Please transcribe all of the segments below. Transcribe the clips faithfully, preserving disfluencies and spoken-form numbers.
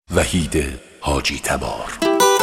وحید حاجی تبار.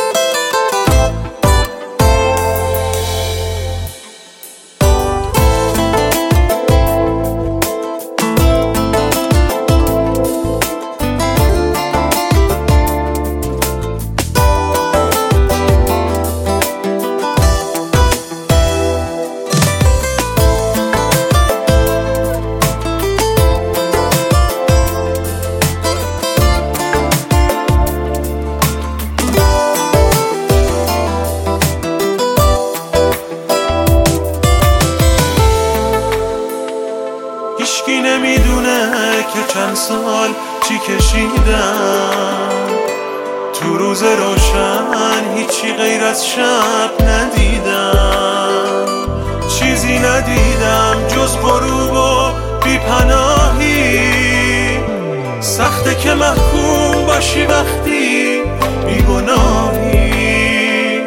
هیچکی نمیدونه که چند سال چی کشیدم، تو روز روشن هیچی غیر از شب ندیدم، چیزی ندیدم جز غروب و بیپناهی. سخته که محکوم باشی وقتی بیگناهی،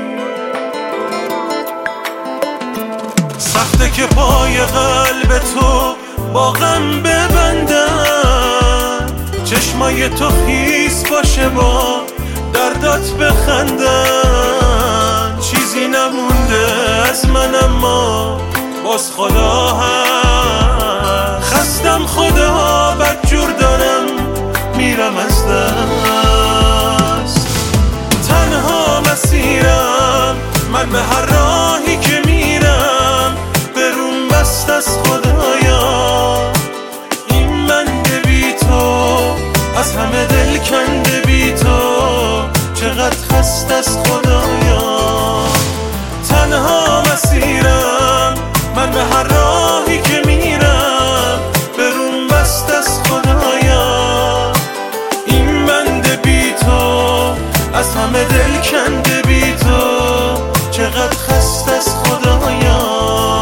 سخته که پای قلب تو با غم ببندن، چشمای تو خیس باشه با دردات بخندن. چیزی نمونده از من اما باز خدا هست، خستم خدا بدجور دارم میرم از دست. تنها مسیرم من به هر راهی که میرم بروم بست از خدایا. این من بی تو از همه دل کنده، بی تو چقدر خست از خدایا. تنها مسیرم من به هر راهی که میرم بروم بست از خدایا. این بنده بی تو از همه دل کنده، بی تو چقدر خست از خدایا.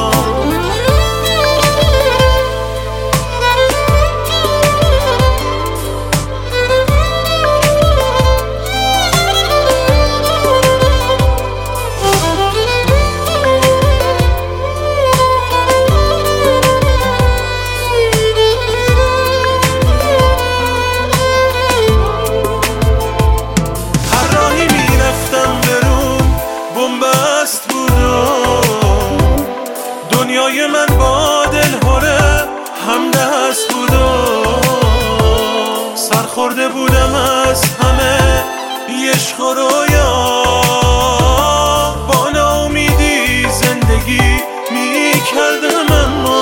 دنیای من با دل هره همدست بود و سرخورده بودم از همه عشق و رویا. با ناامیدی زندگی میکردم اما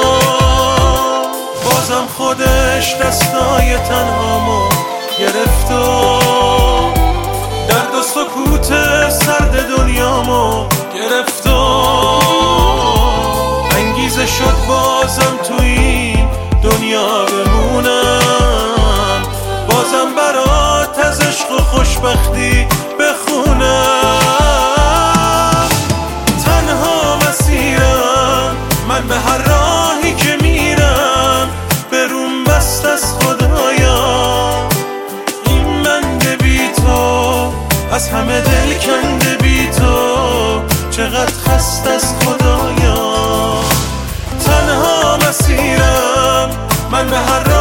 بازم خودش دستای تنهامو گرفت و درد و سکوت سرد دنیامو گرفت و انگیزه شد بازم تو این دنیا بمونم، بازم برات از عشق و خوشبختی بخونم. تنها مسیرم من به هر راهی که میرم بروم بست از خدایا. این من بی تو از همه دل کنده، بی تو چقدر خست از خدایا. تنها مسیرم من به هر